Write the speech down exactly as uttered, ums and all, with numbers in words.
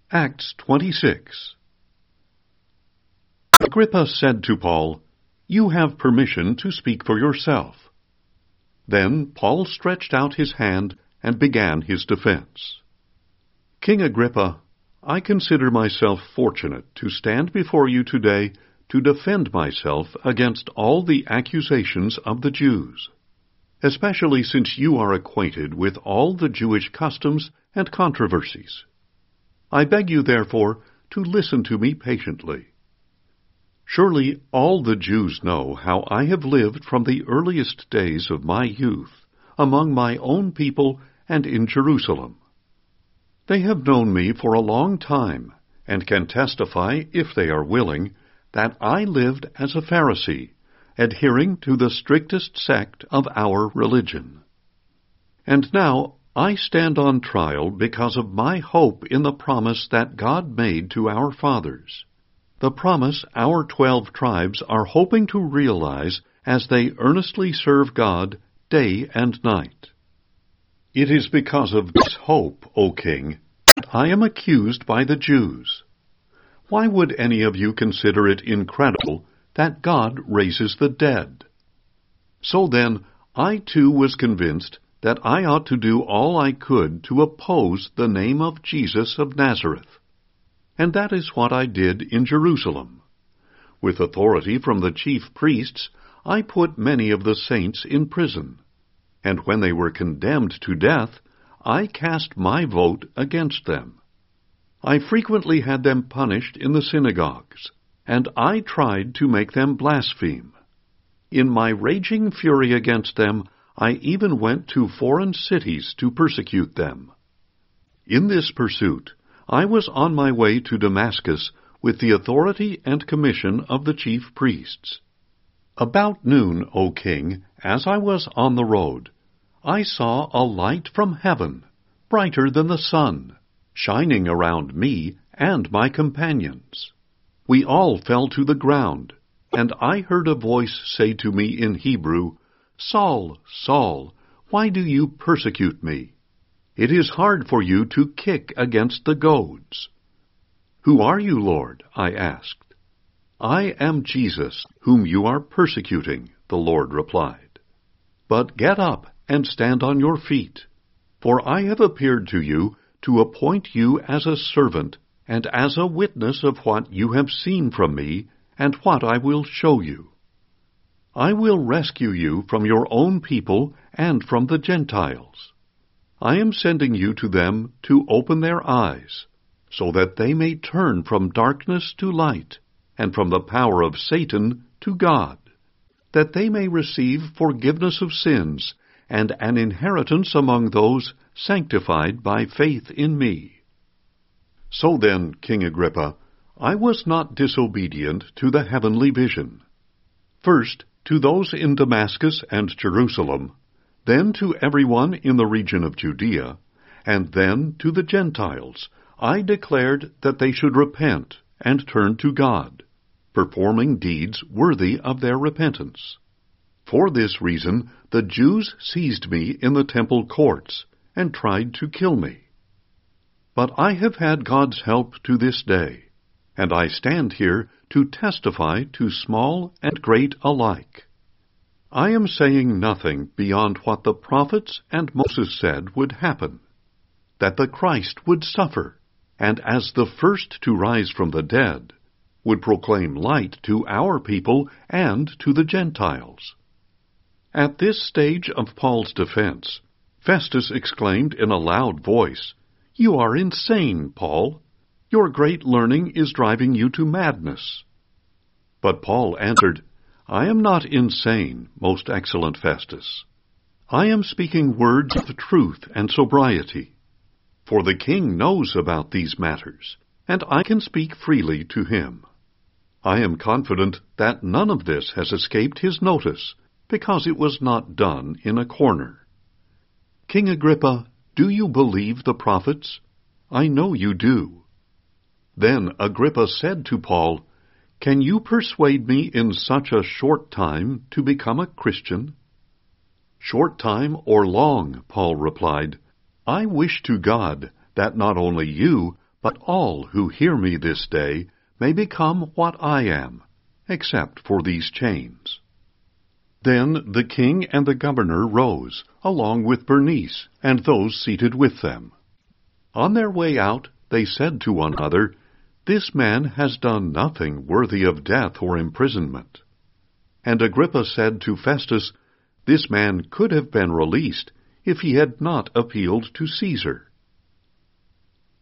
Acts twenty-six. Agrippa said to Paul, "You have permission to speak for yourself." Then Paul stretched out his hand and began his defense. "King Agrippa, I consider myself fortunate to stand before you today to defend myself against all the accusations of the Jews, especially since you are acquainted with all the Jewish customs and controversies. I beg you, therefore, to listen to me patiently. Surely all the Jews know how I have lived from the earliest days of my youth among my own people and in Jerusalem. They have known me for a long time, and can testify, if they are willing, that I lived as a Pharisee, adhering to the strictest sect of our religion. And now I stand on trial because of my hope in the promise that God made to our fathers, the promise our twelve tribes are hoping to realize as they earnestly serve God day and night. It is because of this hope, O King, that I am accused by the Jews. Why would any of you consider it incredible that God raises the dead? So then, I too was convinced that I ought to do all I could to oppose the name of Jesus of Nazareth. And that is what I did in Jerusalem. With authority from the chief priests, I put many of the saints in prison. And when they were condemned to death, I cast my vote against them. I frequently had them punished in the synagogues, and I tried to make them blaspheme. In my raging fury against them, I even went to foreign cities to persecute them. In this pursuit, I was on my way to Damascus with the authority and commission of the chief priests. About noon, O King, as I was on the road, I saw a light from heaven, brighter than the sun, shining around me and my companions. We all fell to the ground, and I heard a voice say to me in Hebrew, "Saul, Saul, why do you persecute me? It is hard for you to kick against the goads." "Who are you, Lord?" I asked. "I am Jesus, whom you are persecuting," the Lord replied. "But get up and stand on your feet, for I have appeared to you to appoint you as a servant and as a witness of what you have seen from me and what I will show you. I will rescue you from your own people and from the Gentiles. I am sending you to them to open their eyes, so that they may turn from darkness to light, and from the power of Satan to God, that they may receive forgiveness of sins and an inheritance among those sanctified by faith in me." So then, King Agrippa, I was not disobedient to the heavenly vision. First, to those in Damascus and Jerusalem, then to everyone in the region of Judea, and then to the Gentiles, I declared that they should repent and turn to God, performing deeds worthy of their repentance. For this reason, the Jews seized me in the temple courts and tried to kill me. But I have had God's help to this day, and I stand here to testify to small and great alike. I am saying nothing beyond what the prophets and Moses said would happen, that the Christ would suffer, and as the first to rise from the dead, would proclaim light to our people and to the Gentiles. At this stage of Paul's defense, Festus exclaimed in a loud voice, "You are insane, Paul. Your great learning is driving you to madness." But Paul answered, "I am not insane, most excellent Festus. I am speaking words of truth and sobriety. For the king knows about these matters, and I can speak freely to him. I am confident that none of this has escaped his notice, because it was not done in a corner. King Agrippa, do you believe the prophets? I know you do." Then Agrippa said to Paul, "Can you persuade me in such a short time to become a Christian?" "Short time or long," Paul replied, "I wish to God that not only you, but all who hear me this day may become what I am, except for these chains." Then the king and the governor rose, along with Bernice and those seated with them. On their way out, they said to one another, "This man has done nothing worthy of death or imprisonment." And Agrippa said to Festus, "This man could have been released if he had not appealed to Caesar."